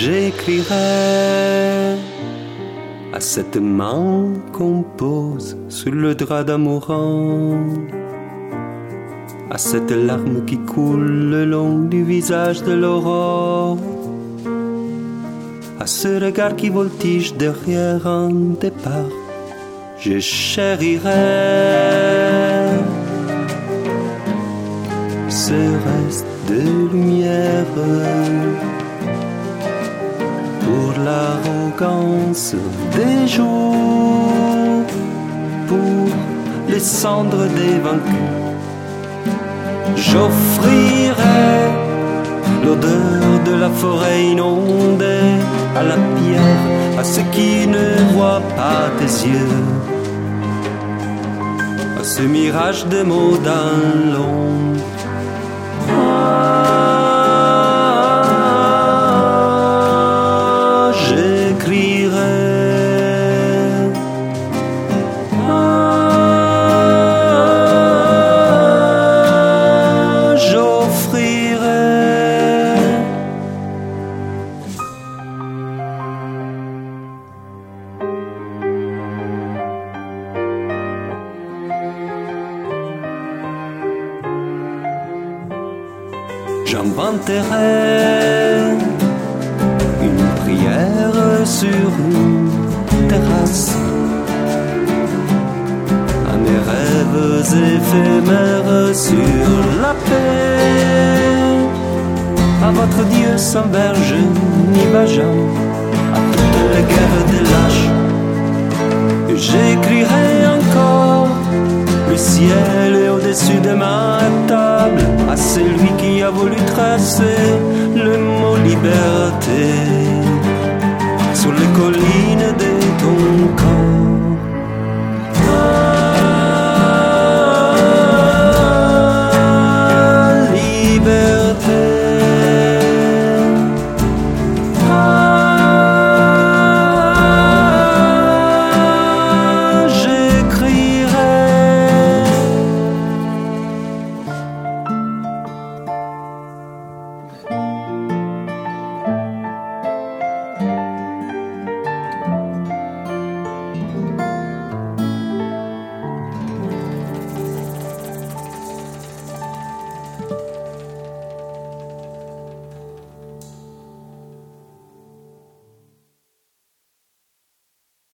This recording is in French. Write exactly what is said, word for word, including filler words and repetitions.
j'écrirai à cette main qu'on pose sous le drap d'amourant, à cette larme qui coule le long du visage de l'aurore, à ce regard qui voltige derrière un départ, je chérirai ce reste de lumière pour l'arrogance des jours, pour les cendres des vaincus. J'offrirai l'odeur de la forêt inondée à la pierre, à ceux qui ne voient pas tes yeux, à ce mirage de mots dans l'ombre. Ah, j'écrirai, ah, j'offrirai. J'inventerai une prière sur une terrasse à mes rêves éphémères sur la paix, à votre Dieu sans berge ni Benjamin, à toutes les guerres des lâches. Et j'écrirai encore le ciel est au-dessus de ma table, à celui qui a voulu tracer le mot liberté sur les collines de ton corps.